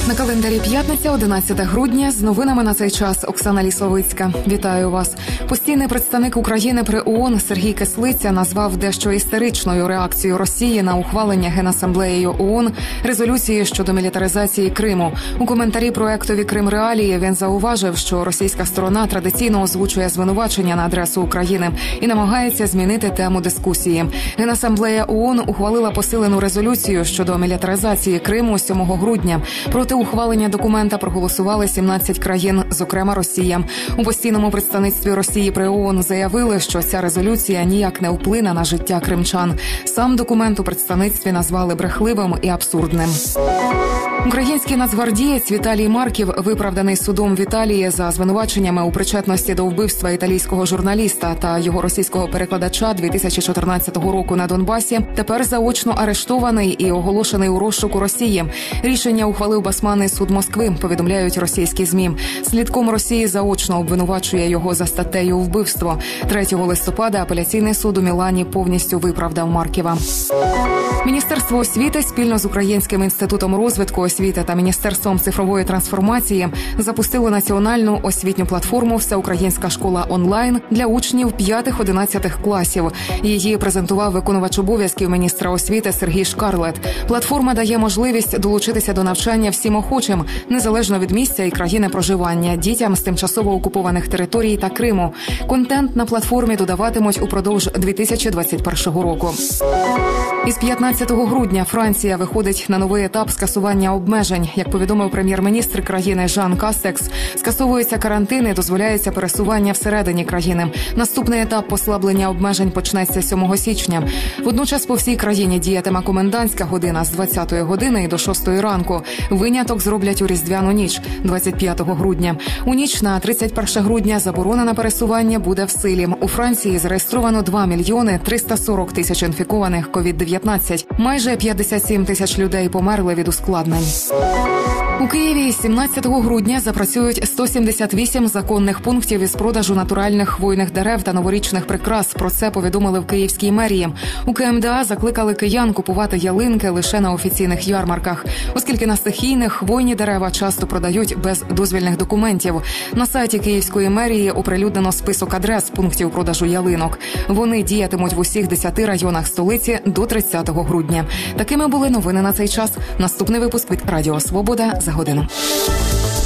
На календарі п'ятниця, 11 грудня. З новинами на цей час Оксана Лісовицька. Вітаю вас. Постійний представник України при ООН Сергій Кислиця назвав дещо істеричною реакцію Росії на ухвалення Генасамблеєю ООН резолюції щодо мілітаризації Криму. У коментарі проектові «Крим Реалії» він зауважив, що російська сторона традиційно озвучує звинувачення на адресу України і намагається змінити тему дискусії. Генасамблея ООН ухвалила посилену резолюцію щодо мілітаризації Криму 7 грудня. Проти ухвалення документа проголосували 17 країн, зокрема Росія. У постійному представництві Росії при ООН заявили, що ця резолюція ніяк не вплине на життя кримчан. Сам документ у представництві назвали брехливим і абсурдним. Український нацгвардієць Віталій Марків, виправданий судом в Італії за звинуваченнями у причетності до вбивства італійського журналіста та його російського перекладача 2014 року на Донбасі, тепер заочно арештований і оголошений у розшуку Росії. Рішення ухвалив Басманний суд Москви, повідомляють російські ЗМІ. Слідком Росії заочно обвинувачує його за статтею «Вбивство». 3 листопада апеляційний суд у Мілані повністю виправдав Марківа. Міністерство освіти спільно з Українським інститутом розвитку освіти та Міністерством цифрової трансформації запустили національну освітню платформу «Всеукраїнська школа онлайн» для учнів 5-11 класів. Її презентував виконувач обов'язків міністра освіти Сергій Шкарлет. Платформа дає можливість долучитися до навчання всім охочим, незалежно від місця і країни проживання, дітям з тимчасово окупованих територій та Криму. Контент на платформі додаватимуть упродовж 2021 року. Із 15 грудня Франція виходить на новий етап скасування обмежень. Як повідомив прем'єр-міністр країни Жан Кастекс, скасовуються карантини, дозволяється пересування всередині країни. Наступний етап послаблення обмежень почнеться 7 січня. Водночас по всій країні діятиме комендантська година з 20-ї години і до 6-ї ранку. Виняток зроблять у Різдвяну ніч, 25 грудня. У ніч на 31 грудня заборона на пересування буде в силі. У Франції зареєстровано 2 мільйони 340 тисяч інфікованих COVID-19. Майже 57 тисяч людей померли від ускладнень. У Києві 17 грудня запрацюють 178 законних пунктів із продажу натуральних хвойних дерев та новорічних прикрас. Про це повідомили в Київській мерії. У КМДА закликали киян купувати ялинки лише на офіційних ярмарках, оскільки на стихійних хвойні дерева часто продають без дозвільних документів. На сайті Київської мерії оприлюднено список адрес пунктів продажу ялинок. Вони діятимуть в усіх 10 районах столиці до 30 грудня. Такими були новини на цей час. Наступний випуск від Радіо Свобода за годину.